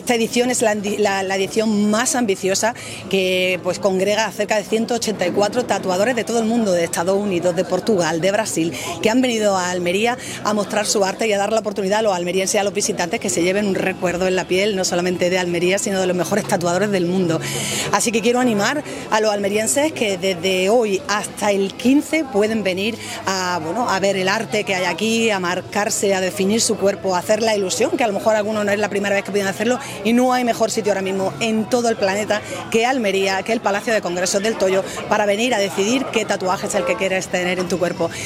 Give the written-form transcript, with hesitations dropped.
Esta edición es la edición más ambiciosa que pues congrega a cerca de 184 tatuadores de todo el mundo, de Estados Unidos, de Portugal, de Brasil, que han venido a Almería a mostrar su arte y a dar la oportunidad a los almerienses y a los visitantes que se lleven un recuerdo en la piel, no solamente de Almería, sino de los mejores tatuadores del mundo. Así que quiero animar a los almerienses que desde hoy hasta el 15 pueden venir a ver el arte que hay aquí, a marcarse, a definir su cuerpo, a hacer la ilusión, que a lo mejor algunos no es la primera vez que pueden hacerlo, y no hay mejor sitio ahora mismo en todo el planeta que Almería, que el Palacio de Congresos del Toyo, para venir a decidir qué tatuaje es el que quieres tener en tu cuerpo.